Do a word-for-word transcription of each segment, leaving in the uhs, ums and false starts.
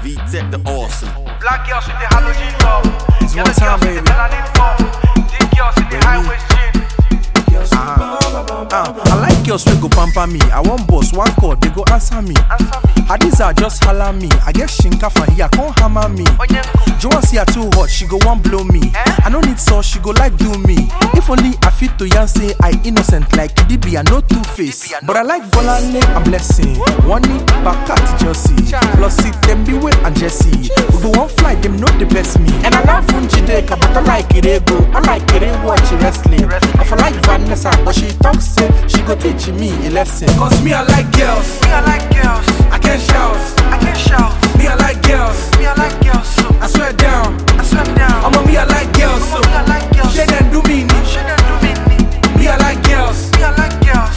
V-Tech the awesome. Black girls with the halogen bulb. It's one time, baby. Thick girls with the high waist jean. Uh, uh, I like girls wey go pamper me. I want boss, one call, they go answer me. Hadiza just holler me. I get shinka for here, come hammer me. Joanne see her too hot, she go want blow me. I don't need sauce, she go like do me. If only I fit to yan say I innocent like D B, I no two face. But I like Bolane and Blessing. One knee, back at Chelsea. Plus it, them Beway and Jesse. We go one fly, them know the best me. And I love Funjideka, but I like it, go. I like it, watch wrestling. If I like Vanessa, but she talks, say she go teach me a lesson. Cause me, I like girls. Me, I like girls. I can shout. I can shout. Me, I like girls. Me, I like girls. So I swear down. I swear down. I'm a me, I like girls. So me, I like girls. she then do me. She then do me. Me, I like girls. Me, I like girls.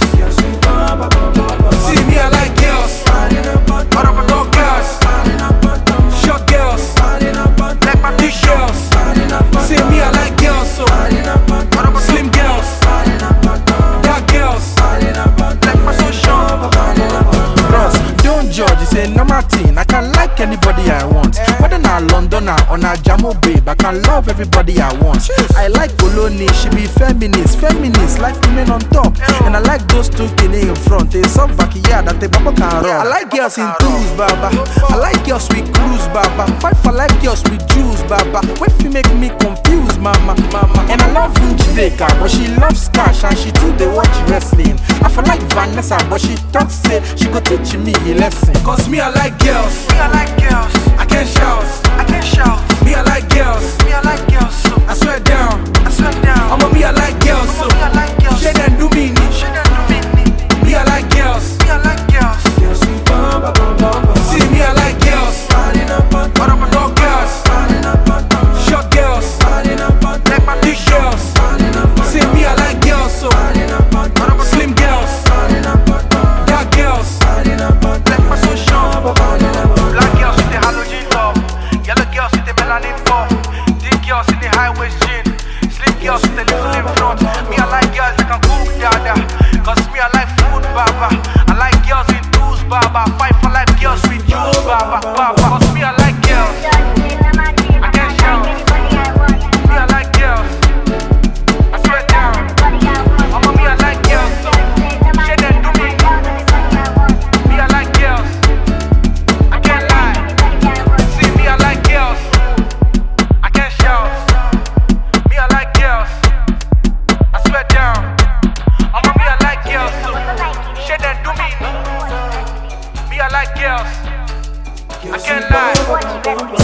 See me, I like girls. Dog girls. Short girls. Like my Big girls. See me, I like girls. So slim girls. Dark girls. like my social. Bros, don't judge, it's a normal thing. I can like anybody I want. Whether na Londoner or na Jamo babe, I can love everybody I want. I like Bologna, she be feminist. Feminist, like women on top. And I like those two kine in front. They some backyard that they baba can run. I like girls in twos, baba. I like girls with cruise, baba. Fight for like girls with Jews, baba. What if you make me confused, mama, mama. And I love Funjideka, but she loves cash and she too they watch wrestling. I feel like Vanessa, but she talks say she go teach me a lesson. Cause me, I like girls. Me, I like girls. I can shout. I can shout. Me, I like girls. Me, I like girls. So I swear down. I swear down. I'm a me, I like girls. So Me, I like girls. she then do me. She then do me. Me, I like girls. Me, I like girls. See me, I like girls. Dog girls. Short girls. Like my Big girls. See me, I like girls. So slim girls. Dark girls. like my social. Black girls with the halogen bulb. Yellow girls with the melanin form. Thick girls in the high waist jean. Slim girls with the little in front. Me, I like girls that can cook dada. Cause me, I like food, baba. I like girls in twos, baba. Fight for life, girls with you, baba, baba. Cause me, I like girls. I can't shout. Me, I like girls. I swear down. I'm a me, I like girls. So she then do me. Me, I like girls. I can't lie. See me, I like girls. I can't shout. Me, I like girls. I swear down. I'm a me, I like girls. So she then do me. Me, I like girls. I can't lie.